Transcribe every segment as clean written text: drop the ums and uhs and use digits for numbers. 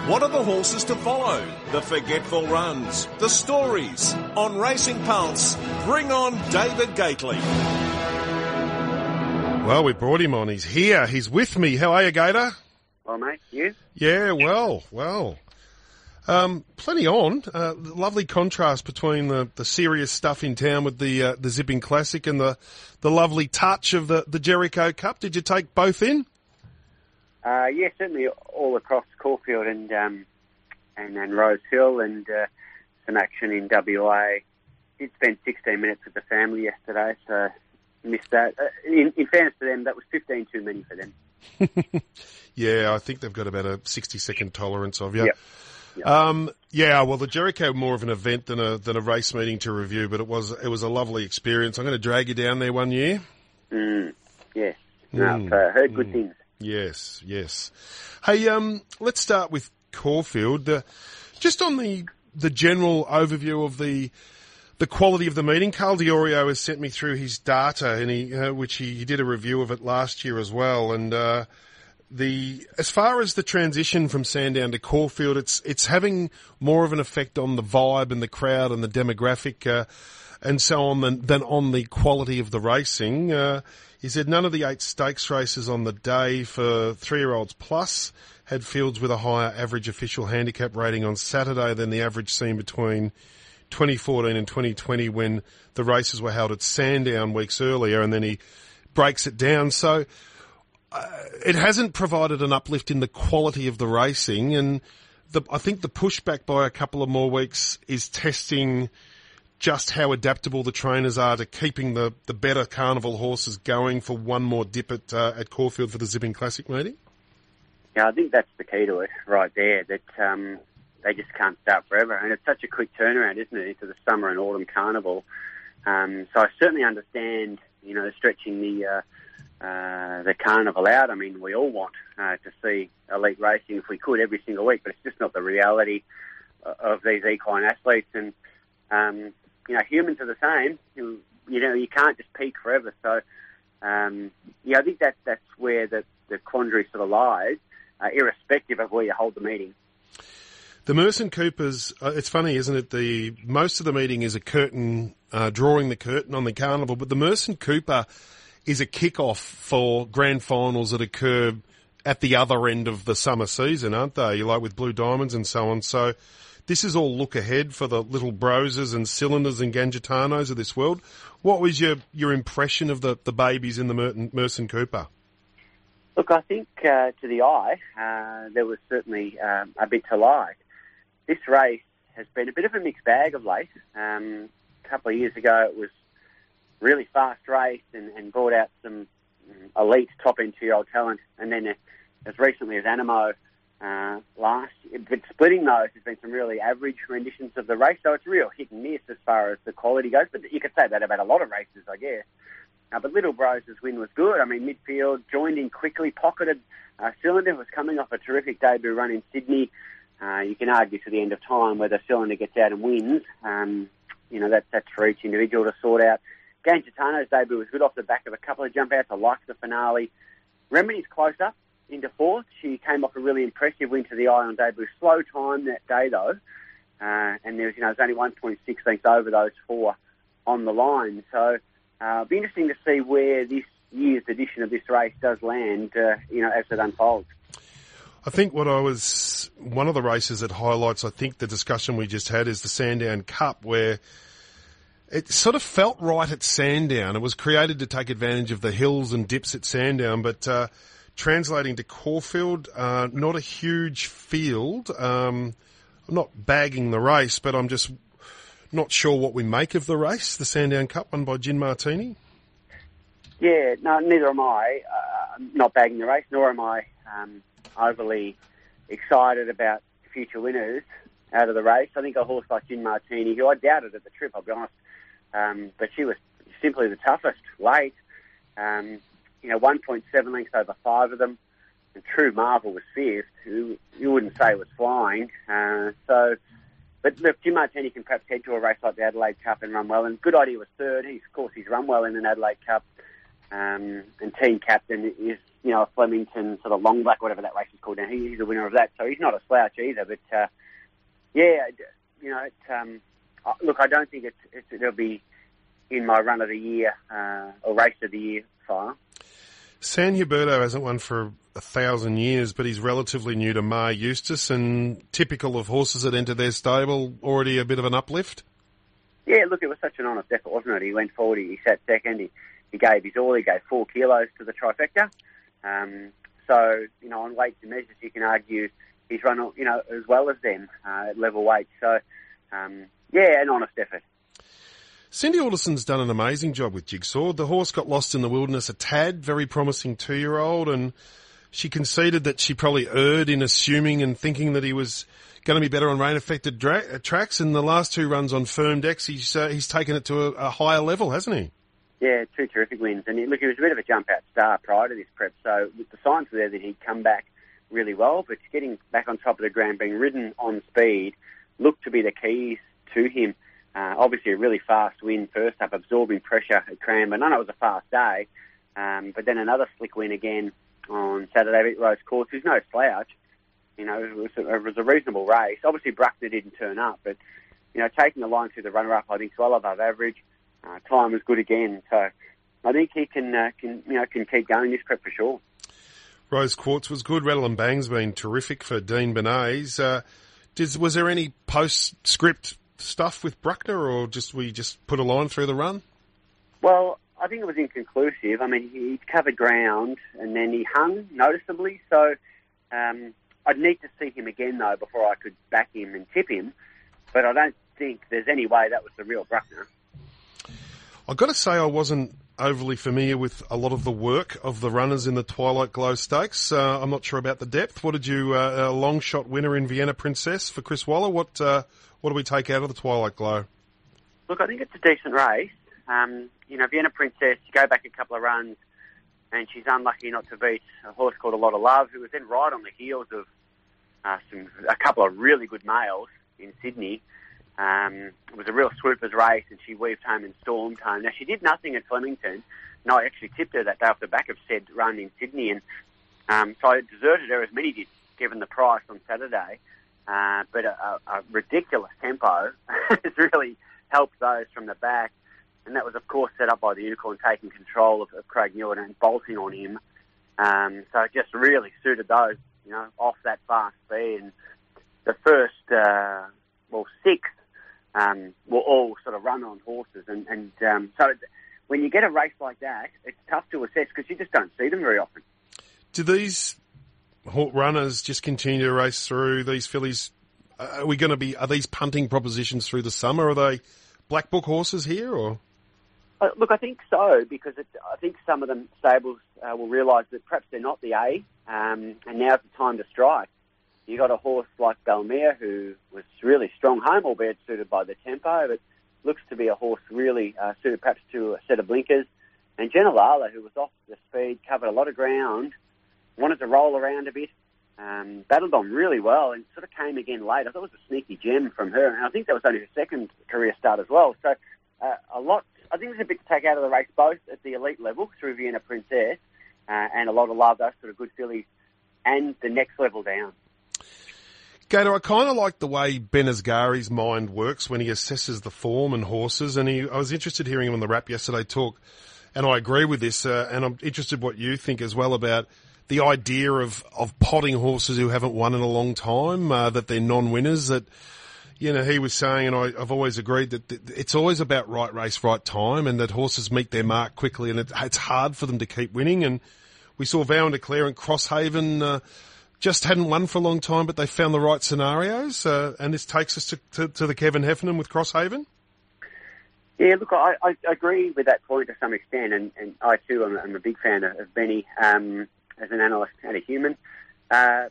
What are the horses to follow? The forgetful runs, the stories. On Racing Pulse, bring on David Gately. Well, we brought him on. He's here. He's with me. How are you, Gator? Well, mate, you? Yeah, well. Plenty on. Lovely contrast between the serious stuff in town with the Zipping Classic and the lovely touch of the Jericho Cup. Did you take both in? Yeah, certainly all across Caulfield and then Rose Hill and some action in WA. Did spend 16 minutes with the family yesterday, so missed that. In fairness to them, that was 15 too many for them. Yeah, I think they've got about a 60-second tolerance of you. Yep. Yeah, well, the Jericho more of an event than a race meeting to review, but it was a lovely experience. I'm going to drag you down there one year. Yes. No, I've heard good things. Yes. Hey, let's start with Caulfield. Just on the general overview of the quality of the meeting, Carl Diorio has sent me through his data, and which he did a review of it last year as well. And as far as the transition from Sandown to Caulfield, it's having more of an effect on the vibe and the crowd and the demographic and so on than on the quality of the racing. He said none of the 8 stakes races on the day for 3-year-olds plus had fields with a higher average official handicap rating on Saturday than the average seen between 2014 and 2020 when the races were held at Sandown weeks earlier, and then he breaks it down. So it hasn't provided an uplift in the quality of the racing, and I think the pushback by a couple of more weeks is testing just how adaptable the trainers are to keeping the better carnival horses going for one more dip at Caulfield for the Zipping Classic meeting? Yeah, I think that's the key to it right there, that they just can't start forever. And it's such a quick turnaround, isn't it, into the summer and autumn carnival. So I certainly understand, stretching the carnival out. I mean, we all want to see elite racing if we could every single week, but it's just not the reality of these equine athletes. And humans are the same. You can't just peak forever. So, I think that's where the quandary sort of lies, irrespective of where you hold the meeting. The Merson Coopers, it's funny, isn't it? Most of the meeting is a curtain, drawing the curtain on the carnival, but the Merson Cooper is a kick-off for grand finals that occur at the other end of the summer season, aren't they? Like with Blue Diamonds and so on. So this is all look ahead for the Little Broses and Cylinders and Gangitanos of this world. What was your impression of the babies in the Merson Cooper? Look, I think to the eye, there was certainly a bit to like. This race has been a bit of a mixed bag of late. A couple of years ago, it was really fast race and brought out some elite top-end 2-year-old talent. And then as recently as Animo last year, but splitting those has been some really average renditions of the race. So it's real hit and miss as far as the quality goes. But you could say that about a lot of races, I guess. But Little Broses' win was good. I mean, midfield, joined in quickly, pocketed. Cylinder was coming off a terrific debut run in Sydney. You can argue to the end of time whether Cylinder gets out and wins. That's for each individual to sort out. Gangitano's debut was good off the back of a couple of jump outs. I liked the finale. Remedy's closer into 4th. She came off a really impressive win to the eye on debut. Slow time that day, though. And there was only 1.6 lengths over those 4 on the line. So it'll be interesting to see where this year's edition of this race does land, as it unfolds. I think one of the races that highlights, I think, the discussion we just had is the Sandown Cup, where it sort of felt right at Sandown. It was created to take advantage of the hills and dips at Sandown, but translating to Caulfield, not a huge field. I'm not bagging the race, but I'm just not sure what we make of the race, the Sandown Cup, won by Gin Martini. Yeah, no, neither am I. Not bagging the race, nor am I overly excited about future winners out of the race. I think a horse like Gin Martini, who I doubted at the trip, I'll be honest, but she was simply the toughest late. 1.7 lengths over 5 of them. And True Marvel was fifth, who you wouldn't say was flying. But look, Gin Martini can perhaps head to a race like the Adelaide Cup and run well. And Good Idea was third. He's run well in an Adelaide Cup. And team captain is, a Flemington sort of long black, whatever that race is called now. He's the winner of that, so he's not a slouch either. But look, I don't think it'll be in my run of the year or race of the year file. San Huberto hasn't won for 1,000 years, but he's relatively new to Mar Eustace, and typical of horses that enter their stable, already a bit of an uplift. Yeah, look, it was such an honest effort, wasn't it? He went forward, he sat second, he gave his all, he gave 4 kilos to the trifecta. So, on weights and measures, you can argue he's run, as well as them at level weight. So, an honest effort. Cindy Alderson's done an amazing job with Jigsaw. The horse got lost in the wilderness a tad, very promising 2-year-old, and she conceded that she probably erred in assuming and thinking that he was going to be better on rain-affected tracks. In the last 2 runs on firm decks, he's taken it to a higher level, hasn't he? Yeah, 2 terrific wins. And look, he was a bit of a jump-out star prior to this prep, so the signs were there that he'd come back really well, but getting back on top of the ground, being ridden on speed, looked to be the keys to him. Obviously a really fast win first up, absorbing pressure at Cranbourne. I know it was a fast day, but then another slick win again on Saturday at Rose Course, who's no slouch. It was a reasonable race. Obviously Bruckner didn't turn up, but, taking the line through the runner-up, I think, well above average. Time was good again, so I think he can keep going this prep for sure. Rose Quartz was good. Rattle and Bang's been terrific for Dean Bernays. Was there any postscript stuff with Bruckner, or we just put a line through the run? Well, I think it was inconclusive. I mean, he covered ground and then he hung noticeably. So I'd need to see him again, though, before I could back him and tip him. But I don't think there's any way that was the real Bruckner. I've got to say I wasn't overly familiar with a lot of the work of the runners in the Twilight Glow Stakes. I'm not sure about the depth. What did you, a long shot winner in Vienna Princess for Chris Waller? What do we take out of the Twilight Glow? Look, I think it's a decent race. Vienna Princess, you go back a couple of runs and she's unlucky not to beat a horse called A Lot of Love, who was then right on the heels of a couple of really good males in Sydney. It was a real swoopers race, and she weaved home and stormed home. Now, she did nothing at Flemington. No, I actually tipped her that day off the back of said run in Sydney, and so I deserted her, as many did, given the price on Saturday. But a ridiculous tempo has really helped those from the back, and that was, of course, set up by the Unicorn taking control of Craig Newitt and bolting on him. So it just really suited those, off that fast speed. And the first, 6 will all sort of run on horses. And so when you get a race like that, it's tough to assess because you just don't see them very often. Do these runners just continue to race through these fillies? Are these punting propositions through the summer? Are they black book horses here, or? Look, I think so, because I think some of them stables will realise that perhaps they're not the A, and now's the time to strike. You got a horse like Belmere, who was really strong home, albeit suited by the tempo, but looks to be a horse really suited perhaps to a set of blinkers. And Genelala, who was off the speed, covered a lot of ground, wanted to roll around a bit, battled on really well, and sort of came again late. I thought it was a sneaky gem from her, and I think that was only her second career start as well. So I think there's a bit to take out of the race, both at the elite level through Vienna Princess and A Lot of Love, those sort of good fillies, and the next level down. Gator, I kind of like the way Ben Asghari's mind works when he assesses the form and horses, and I was interested hearing him on the Wrap yesterday talk, and I agree with this, and I'm interested what you think as well about the idea of potting horses who haven't won in a long time, that they're non-winners, that, he was saying, and I've always agreed, that it's always about right race, right time, and that horses meet their mark quickly, and it's hard for them to keep winning. And we saw Vow and Declare and Crosshaven just hadn't won for a long time, but they found the right scenarios, and this takes us to the Kevin Heffernan with Crosshaven. Yeah, look, I agree with that point to some extent, and I too am a big fan of Benny as an analyst and a human. But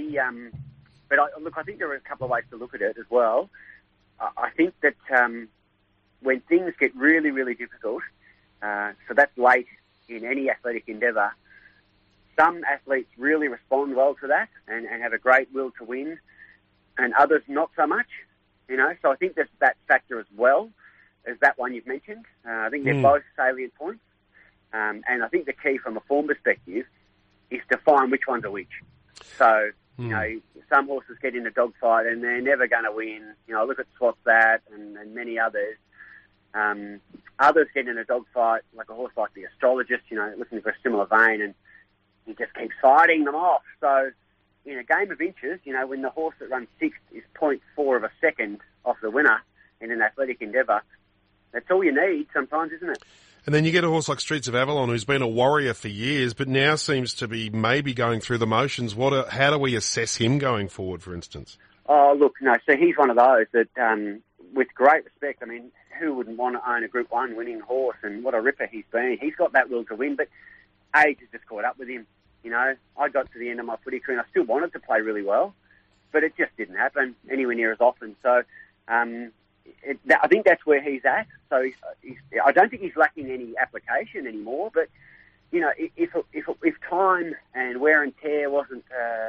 I think there are a couple of ways to look at it as well. I think that when things get really, really difficult, so that's late in any athletic endeavour, some athletes really respond well to that and have a great will to win, and others not so much. So I think there's that factor as well as that one you've mentioned. I think they're both salient points. And I think the key from a form perspective is to find which ones are which. So, you know, some horses get in a dogfight and they're never going to win. You know, look at Swap That and many others. Others get in a dogfight, like a horse like the Astrologist, you know, looking for a similar vein, and he just keeps fighting them off. So, in a game of inches, you know, when the horse that runs sixth is 0.4 of a second off the winner in an athletic endeavour, that's all you need sometimes, isn't it? And then you get a horse like Streets of Avalon, who's been a warrior for years, but now seems to be maybe going through the motions. How do we assess him going forward, for instance? Oh, look, no, so he's one of those that, with great respect, I mean, who wouldn't want to own a Group 1 winning horse, and what a ripper he's been. He's got that will to win, but age has just caught up with him. You know, I got to the end of my footy career and I still wanted to play really well, but it just didn't happen anywhere near as often. So, I think that's where he's at. So I don't think he's lacking any application anymore. But you know, if time and wear and tear wasn't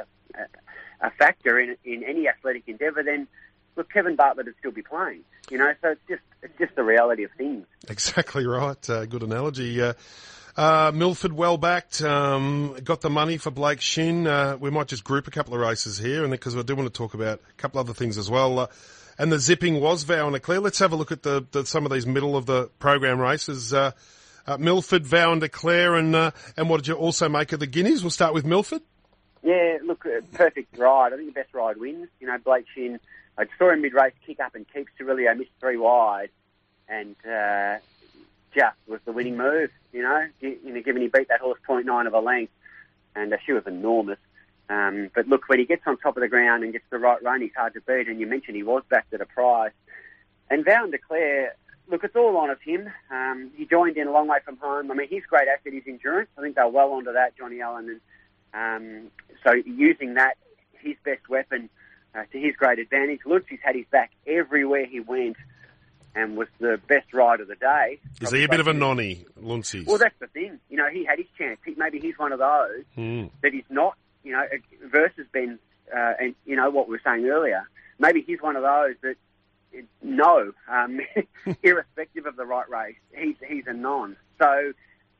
a factor in any athletic endeavour, then look, Kevin Bartlett would still be playing. You know, so it's just the reality of things. Exactly right. Good analogy. Milford well backed, got the money for Blake Shin. We might just group a couple of races here, and because I do want to talk about a couple other things as well. And the zipping was Vow and Declare. Let's have a look at some of these middle of the program races. Milford, Vow and Declare, and what did you also make of the Guineas? We'll start with Milford. Yeah, look, perfect ride. I think the best ride wins. You know, Blake Shin, I saw him mid-race kick up and keep Cirilio, missed 3 wide, and just was the winning move, you know, given he beat that horse 0.9 of a length, and she was enormous. But look, when he gets on top of the ground and gets the right run, he's hard to beat, and you mentioned he was backed at a price. And Vow and Declare, look, it's all on of him. He joined in a long way from home. I mean, his great asset is endurance. I think they're well onto that, Johnny Allen. And so using that, his best weapon, to his great advantage. Lunci's had his back everywhere he went and was the best ride of the day. Is he a bit of a nonny, Lunci's? Well, that's the thing. You know, he had his chance. Maybe he's one of those that he's not, you know, versus Ben, and, you know, what we were saying earlier. Maybe he's one of those that, no, irrespective of the right race, he's a non. So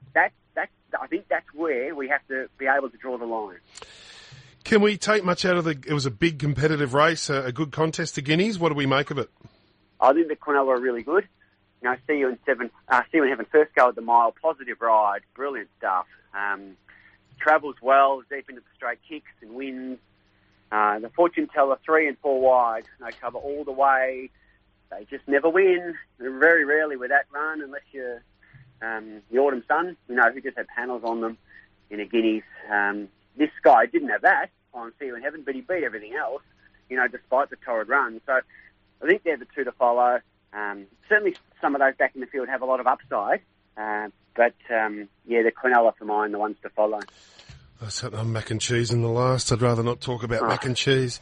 I think that's where we have to be able to draw the line. Can we take much out of it was a big competitive race, a good contest to Guineas? What do we make of it? I think the Quinella are really good. You know, See You in Heaven first go at the mile, positive ride, brilliant stuff. Travels well, deep into the straight kicks and wins. The Fortune Teller 3 and 4 wide, they cover all the way. They just never win. Very rarely with that run, unless you're the Autumn Sun, you know, who just had panels on them in a Guineas. This guy didn't have that on See You in Heaven, but he beat everything else, you know, despite the torrid run. So I think they're the two to follow. Certainly some of those back in the field have a lot of upside. But the Quinella for mine, the ones to follow. I'm mac and cheese in the last. I'd rather not talk about mac and cheese.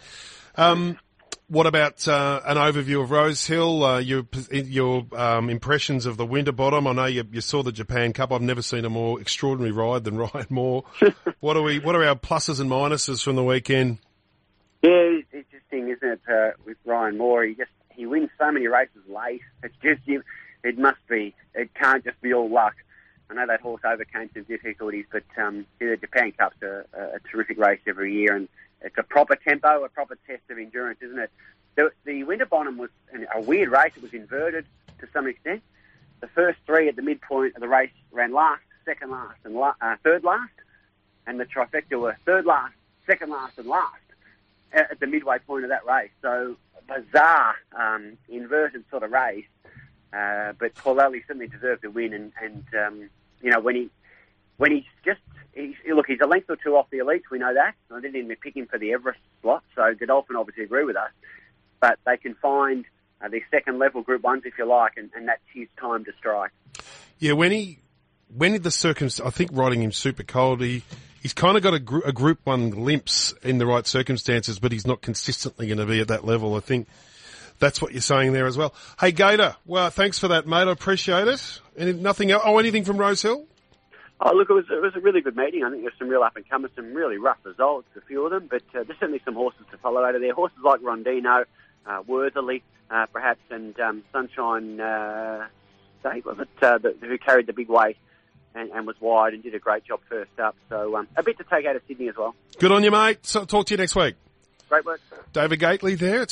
What about an overview of Rosehill? Your impressions of the Winterbottom? I know you saw the Japan Cup. I've never seen a more extraordinary ride than Ryan Moore. What are our pluses and minuses from the weekend? Yeah, it's interesting, isn't it? With Ryan Moore, he wins so many races late. It's just it can't just be all luck. I know that horse overcame some difficulties, but the Japan Cup's a terrific race every year, and it's a proper tempo, a proper test of endurance, isn't it? The Winterbottom was a weird race. It was inverted to some extent. The first 3 at the midpoint of the race ran last, second last, and third last, and the trifecta were third last, second last, and last at the midway point of that race. So bizarre, inverted sort of race. But Paulelli certainly deserved the win, and you know, when he's a length or 2 off the elites, we know that. I didn't even pick him for the Everest slot, so Godolphin obviously agree with us. But they can find the second level Group 1s, if you like, and that's his time to strike. Yeah, when the circumstance, I think riding him super cold, he's kind of got a Group 1 glimpse in the right circumstances, but he's not consistently going to be at that level. I think that's what you're saying there as well. Hey, Gator, well, thanks for that, mate. I appreciate it. Nothing else? Oh, anything from Rosehill? Oh, look, it was a really good meeting. I think there's some real up-and-comers, some really rough results, a few of them, but there's certainly some horses to follow out of there. Horses like Rondino, Worthily, perhaps, and Sunshine State, was it, who carried the big weight. and was wide and did a great job first up. So a bit to take out of Sydney as well. Good on you, mate. So, talk to you next week. Great work. David Gately there.